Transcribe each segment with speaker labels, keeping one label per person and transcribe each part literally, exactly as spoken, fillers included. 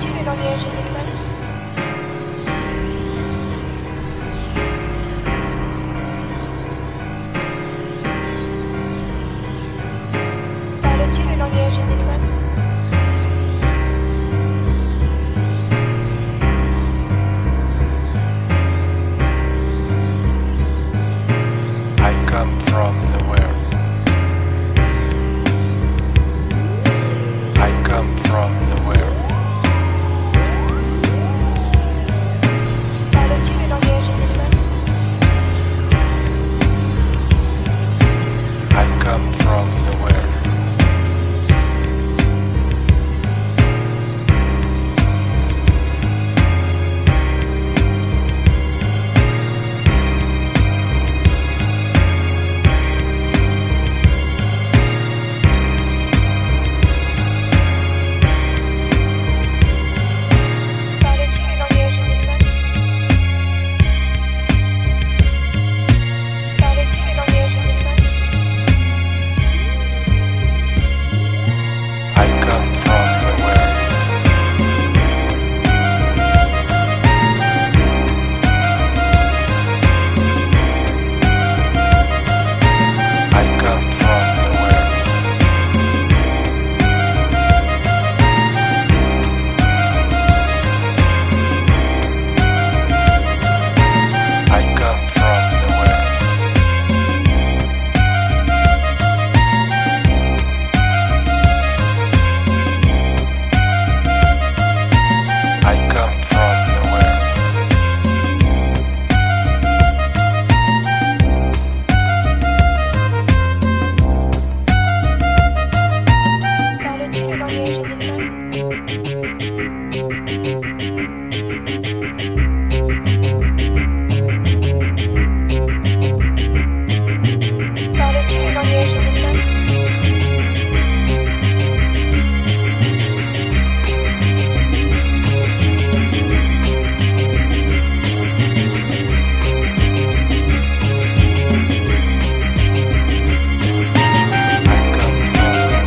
Speaker 1: Parles-tu le langage des étoiles? Parles-tu le langage des étoiles?
Speaker 2: I come from nowhere. I come from nowhere.
Speaker 1: Parles-tu le langage des étoiles?
Speaker 2: I come from nowhere.
Speaker 1: Parles-tu le langage des étoiles? Parles-tu le langage des étoiles?
Speaker 2: I come from nowhere. I come from nowhere. I come from nowhere. I come from nowhere.
Speaker 1: Parles-tu le langage des étoiles? Parles-tu le langage des étoiles?
Speaker 2: I come from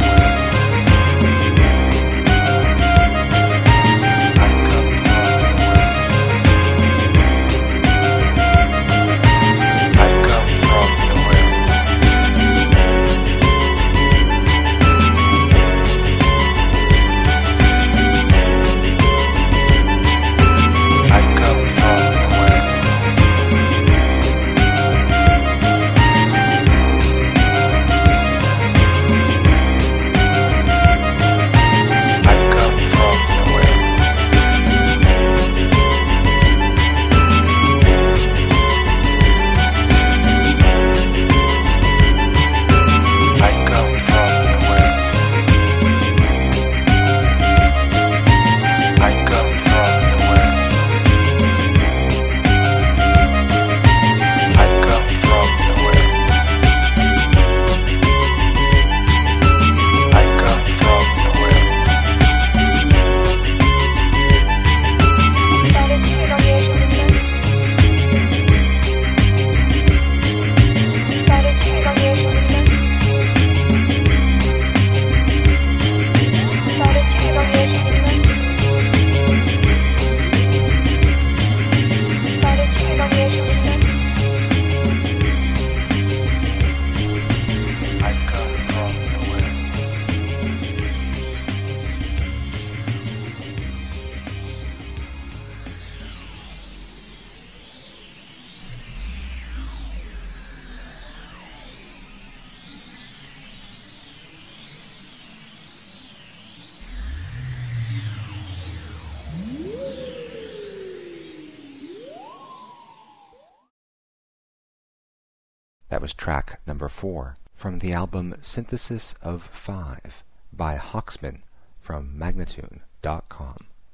Speaker 3: That was track number four from the album Synthesis of Five by Hawksman from Magnatune dot com.